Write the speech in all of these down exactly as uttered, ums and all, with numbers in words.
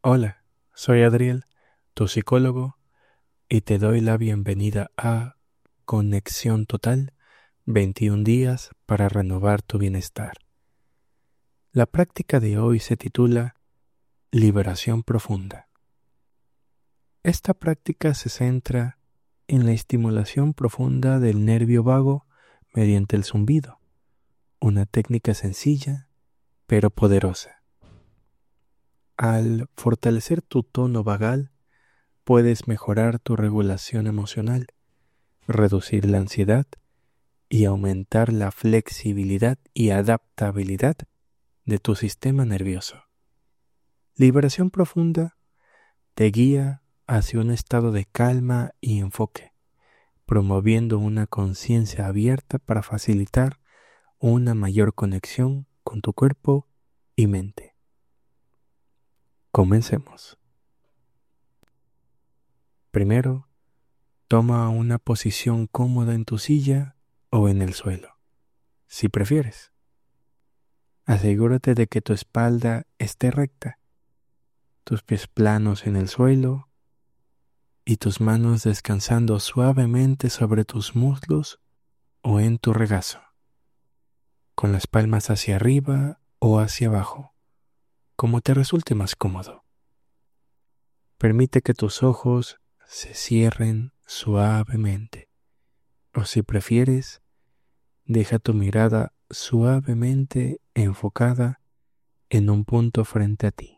Hola, soy Adriel, tu psicólogo, y te doy la bienvenida a Conexión Total, veintiún días para renovar tu bienestar. La práctica de hoy se titula Liberación Profunda. Esta práctica se centra en la estimulación profunda del nervio vago mediante el zumbido, una técnica sencilla pero poderosa. Al fortalecer tu tono vagal, puedes mejorar tu regulación emocional, reducir la ansiedad y aumentar la flexibilidad y adaptabilidad de tu sistema nervioso. Liberación profunda te guía hacia un estado de calma y enfoque, promoviendo una conciencia abierta para facilitar una mayor conexión con tu cuerpo y mente. Comencemos. Primero, toma una posición cómoda en tu silla o en el suelo, si prefieres. Asegúrate de que tu espalda esté recta, tus pies planos en el suelo y tus manos descansando suavemente sobre tus muslos o en tu regazo, con las palmas hacia arriba o hacia abajo, como te resulte más cómodo. Permite que tus ojos se cierren suavemente, o si prefieres, deja tu mirada suavemente enfocada en un punto frente a ti.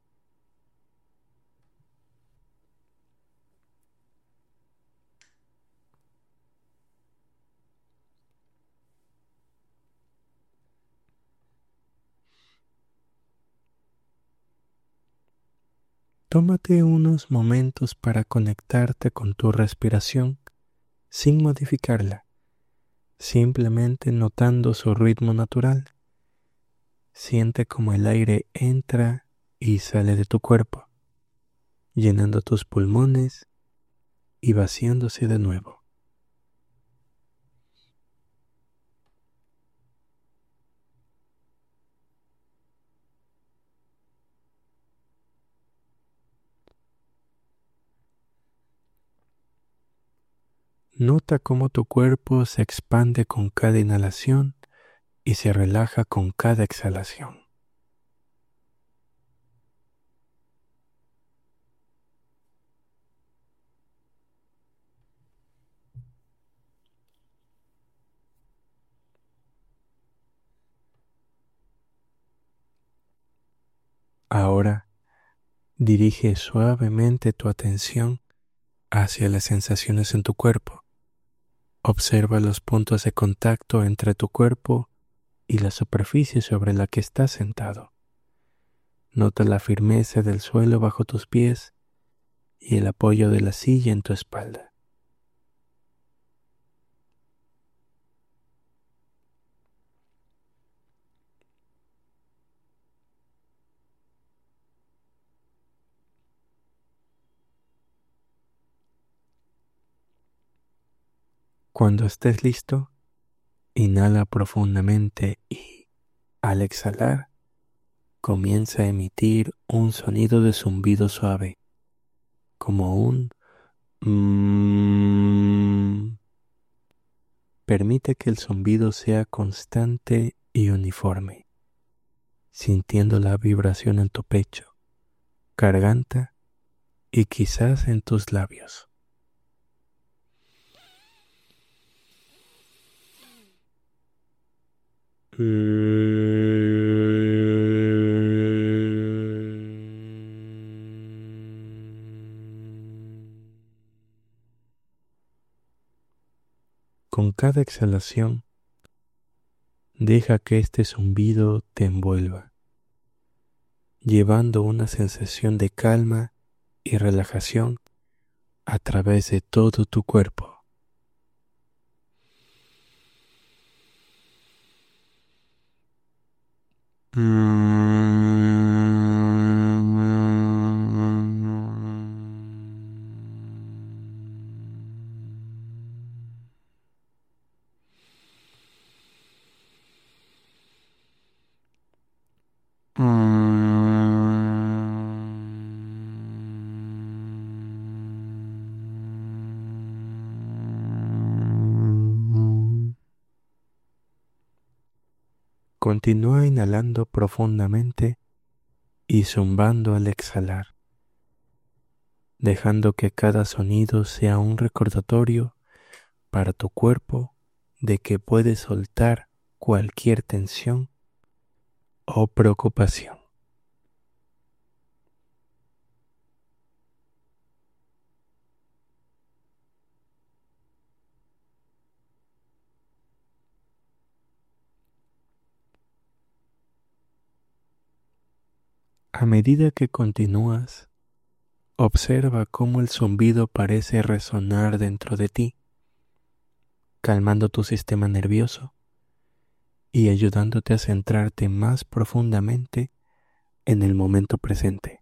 Tómate unos momentos para conectarte con tu respiración sin modificarla, simplemente notando su ritmo natural. Siente cómo el aire entra y sale de tu cuerpo, llenando tus pulmones y vaciándose de nuevo. Nota cómo tu cuerpo se expande con cada inhalación y se relaja con cada exhalación. Ahora, dirige suavemente tu atención hacia las sensaciones en tu cuerpo. Observa los puntos de contacto entre tu cuerpo y la superficie sobre la que estás sentado. Nota la firmeza del suelo bajo tus pies y el apoyo de la silla en tu espalda. Cuando estés listo, inhala profundamente y, al exhalar, comienza a emitir un sonido de zumbido suave, como un mmm. Permite que el zumbido sea constante y uniforme, sintiendo la vibración en tu pecho, garganta y quizás en tus labios. Con cada exhalación, deja que este zumbido te envuelva, llevando una sensación de calma y relajación a través de todo tu cuerpo. Continúa inhalando profundamente y zumbando al exhalar, dejando que cada sonido sea un recordatorio para tu cuerpo de que puedes soltar cualquier tensión o preocupación. A medida que continúas, observa cómo el zumbido parece resonar dentro de ti, calmando tu sistema nervioso y ayudándote a centrarte más profundamente en el momento presente.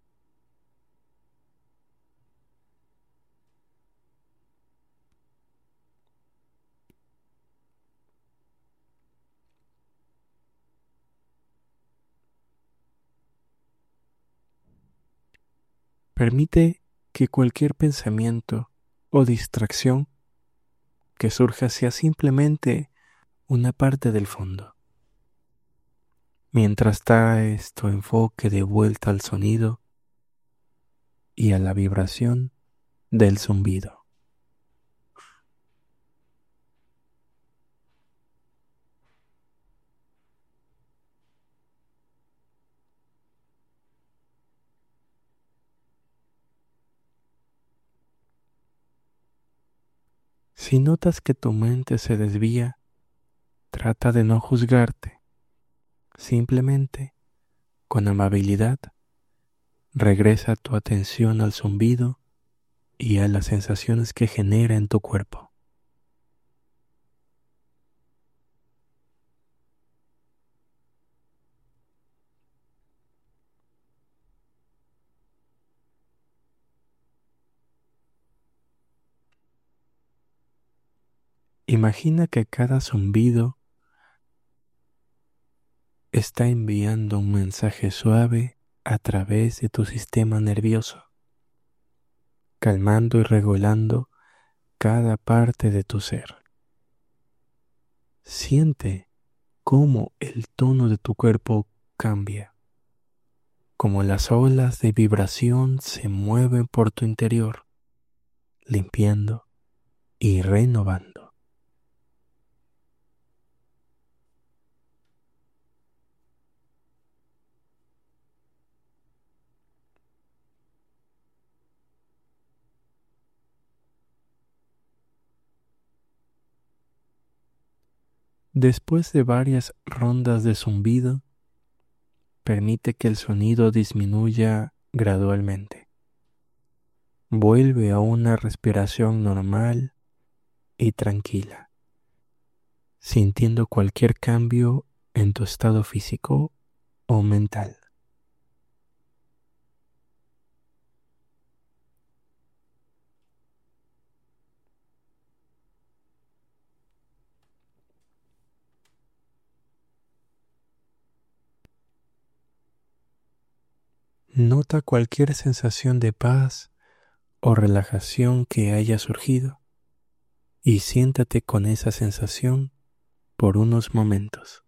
Permite que cualquier pensamiento o distracción que surja sea simplemente una parte del fondo, mientras traes tu enfoque de vuelta al sonido y a la vibración del zumbido. Si notas que tu mente se desvía, trata de no juzgarte. Simplemente, con amabilidad, regresa tu atención al zumbido y a las sensaciones que genera en tu cuerpo. Imagina que cada zumbido está enviando un mensaje suave a través de tu sistema nervioso, calmando y regulando cada parte de tu ser. Siente cómo el tono de tu cuerpo cambia, cómo las olas de vibración se mueven por tu interior, limpiando y renovando. Después de varias rondas de zumbido, permite que el sonido disminuya gradualmente. Vuelve a una respiración normal y tranquila, sintiendo cualquier cambio en tu estado físico o mental. Nota cualquier sensación de paz o relajación que haya surgido y siéntate con esa sensación por unos momentos.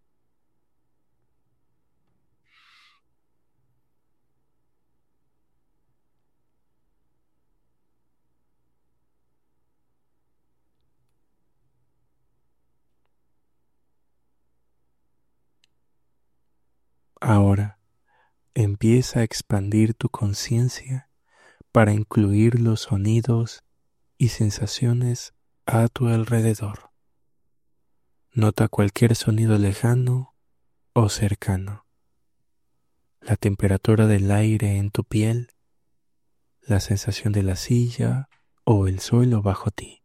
Ahora empieza a expandir tu conciencia para incluir los sonidos y sensaciones a tu alrededor. Nota cualquier sonido lejano o cercano, la temperatura del aire en tu piel, la sensación de la silla o el suelo bajo ti.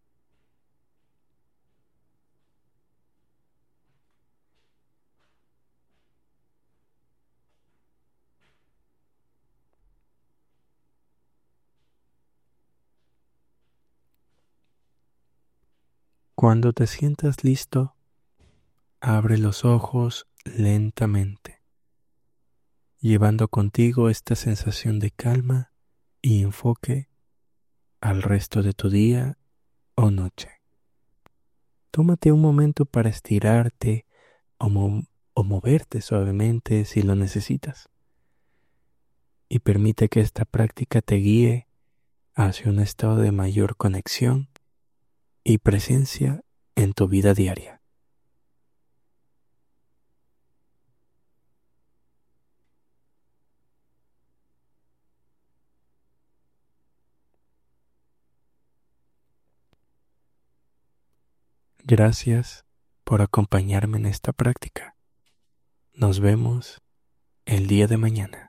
Cuando te sientas listo, abre los ojos lentamente, llevando contigo esta sensación de calma y enfoque al resto de tu día o noche. Tómate un momento para estirarte o, mo- o moverte suavemente si lo necesitas. Y permite que esta práctica te guíe hacia un estado de mayor conexión y presencia en tu vida diaria. Gracias por acompañarme en esta práctica. Nos vemos el día de mañana.